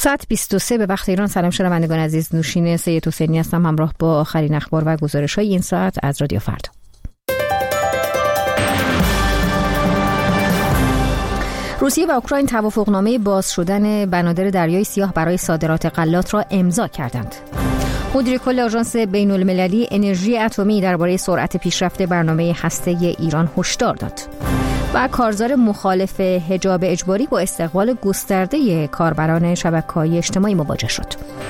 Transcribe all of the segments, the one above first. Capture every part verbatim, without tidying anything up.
ساعت بیست و سه به وقت ایران. سلام شنوندگان عزیز، نوشین سید حسینی هستم همراه با آخرین اخبار و گزارش‌های این ساعت از رادیو فردا. روسیه و اوکراین توافقنامه باز شدن بنادر دریای سیاه برای صادرات غلات را امضا کردند. مدیر کل آژانس بین‌المللی انرژی اتمی درباره سرعت پیشرفت برنامه هسته ایران هشدار داد. و کارزار مخالف حجاب اجباری با استقبال گسترده کاربران شبکه‌های اجتماعی مواجه شد.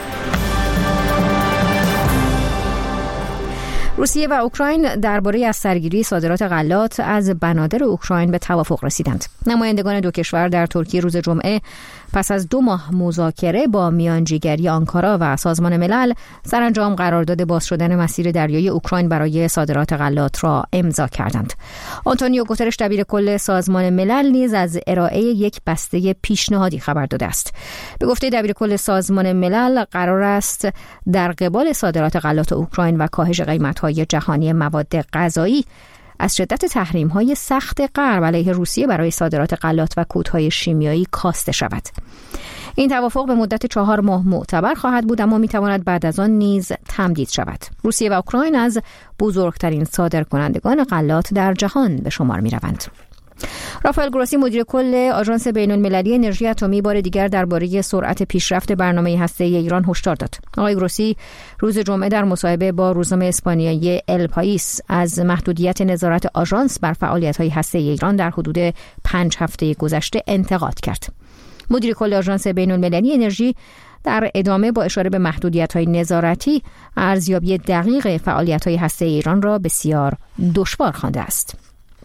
روسیه و اوکراین درباره از سرگیری صادرات غلات از بنادر اوکراین به توافق رسیدند. نمایندگان دو کشور در ترکیه روز جمعه پس از دو ماه مذاکره با میانجیگری آنکارا و سازمان ملل سرانجام قرارداد باز شدن مسیر دریایی اوکراین برای صادرات غلات را امضا کردند. آنتونیو گوترش دبیر کل سازمان ملل نیز از ارائه یک بسته پیشنهادی خبر داده است. به گفته دبیر کل سازمان ملل قرار است در قبال صادرات غلات اوکراین و کاهش قیمت‌های جهانی مواد غذایی از شدت تحریم‌های سخت غرب علیه روسیه برای صادرات غلات و کودهای شیمیایی کاسته شود. این توافق به مدت چهار ماه معتبر خواهد بود، اما می‌تواند بعد از آن نیز تمدید شود. روسیه و اوکراین از بزرگترین صادرکنندگان غلات در جهان به شمار می‌روند. رافائل گروسی مدیر کل آژانس بین‌المللی انرژی اتمی بار دیگر درباره سرعت پیشرفت برنامه هسته‌ای ایران هشدار داد. آقای گروسی روز جمعه در مصاحبه با روزنامه اسپانیایی ال پائیس از محدودیت نظارت آژانس بر فعالیت‌های هسته‌ای ایران در حدود پنج هفته گذشته انتقاد کرد. مدیر کل آژانس بین‌المللی انرژی در ادامه با اشاره به محدودیت‌های نظارتی ارزیابی دقیق فعالیت‌های هسته‌ای ایران را بسیار دشوار خوانده است.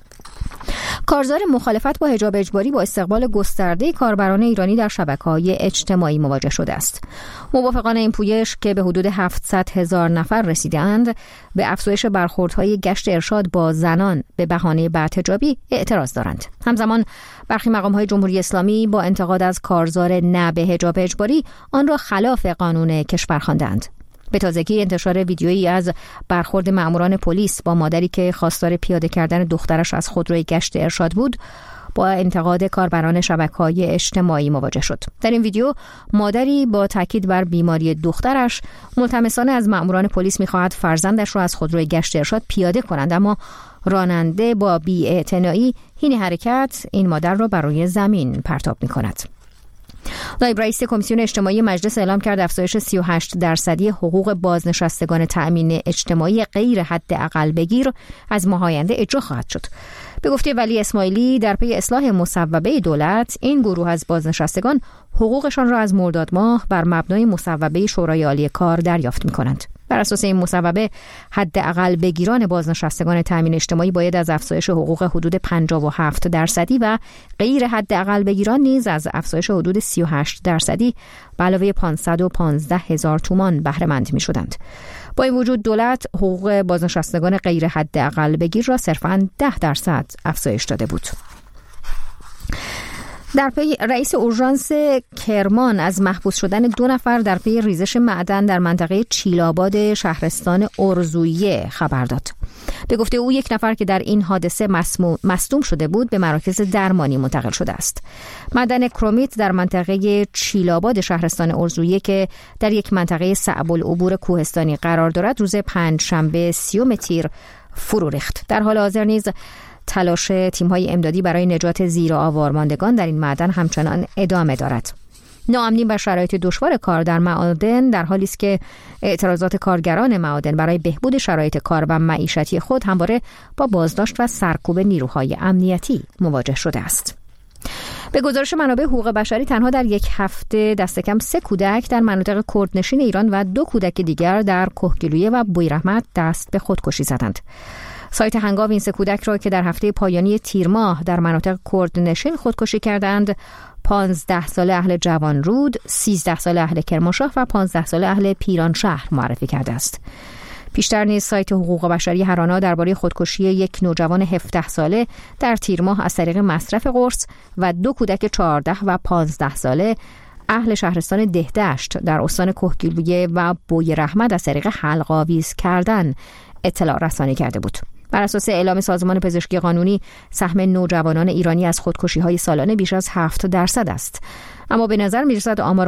کارزار مخالفت با حجاب اجباری با استقبال گسترده کاربران ایرانی در شبکه‌های اجتماعی مواجه شده است. موافقان این پویش که به حدود هفتصد هزار نفر رسیدند به افزایش برخوردهای گشت ارشاد با زنان به بهانه بدحجابی اعتراض دارند. همزمان برخی مقام‌های جمهوری اسلامی با انتقاد از کارزار نه به حجاب اجباری آن را خلاف قانون کشور خواندند. به تازگی انتشار ویدیویی از برخورد مأموران پلیس با مادری که خواستار پیاده کردن دخترش از خودروی گشت ارشاد بود با انتقاد کاربران شبکه‌های اجتماعی مواجه شد. در این ویدیو مادری با تاکید بر بیماری دخترش ملتمسانه از مأموران پلیس می‌خواهد فرزندش را از خودروی گشت ارشاد پیاده کنند، اما راننده با بی‌اعتنایی حین حرکت این مادر را بر روی زمین پرتاب می‌کند. نایب رئیس کمیسیون اجتماعی مجلس اعلام کرد افزایش سی و هشت درصدی حقوق بازنشستگان تأمین اجتماعی غیر حداقل بگیر از ماه آینده اجرا خواهد شد. به گفته ولی اسماعیلی در پی اصلاح مصوبه دولت این گروه از بازنشستگان حقوقشان را از مرداد ماه بر مبنای مصوبه شورای عالی کار دریافت می‌کنند. بر اساس این مصوبه حداقل بگیران بازنشستگان تأمین اجتماعی باید از افزایش حقوق حدود پنجاه و هفت درصدی و غیر حداقل بگیران نیز از افزایش حدود سی و هشت درصدی به علاوه پانصد و پانزده هزار تومان بهره مند می‌شدند. با این وجود دولت حقوق بازنشستگان غیر حداقل بگیر را صرفاً ده درصد افزایش داده بود. در پی رئیس اورژانس کرمان از محبوس شدن دو نفر در پی ریزش معدن در منطقه چیلاباد شهرستان ارزویه خبر داد. به گفته او یک نفر که در این حادثه مصدوم شده بود به مراکز درمانی منتقل شده است. معدن کرومیت در منطقه چیلاباد شهرستان ارزویه که در یک منطقه صعب العبور کوهستانی قرار دارد روز پنجشنبه سیوم تیر فرو ریخت. در حال حاضر نیز تلاش تیم‌های امدادی برای نجات زیر آوارماندگان در این معدن همچنان ادامه دارد. ناامنی و شرایط دشوار کار در معادن در حالی است که اعتراضات کارگران معادن برای بهبود شرایط کار و معیشتی خود همواره با بازداشت و سرکوب نیروهای امنیتی مواجه شده است. به گزارش منابع حقوق بشری تنها در یک هفته دست کم سه کودک در مناطق کردنشین ایران و دو کودک دیگر در کهگیلویه و بویرحمت دست به خودکشی زدند. سایت هنگام این سه کودک را که در هفته پایانی تیر ماه در مناطق کردنشین خودکشی کردند، پانزده ساله اهل جوانرود، سیزده ساله اهل کرمانشاه و پانزده ساله اهل پیرانشهر معرفی کرده است. پیشتر نیز سایت حقوق بشری هرانا درباره خودکشی یک نوجوان هفده ساله در تیر ماه از طریق مصرف قرص و دو کودک چهارده و پانزده ساله اهل شهرستان دهدشت در استان کهگیلویه و بویرحمت از طریق حلق آویز کردن اطلاع رسانی کرده بود. بر اساس اعلام سازمان پزشکی قانونی سهم نوجوانان ایرانی از خودکشی‌های سالانه بیش از هفت درصد است. اما به نظر می‌رسد آمار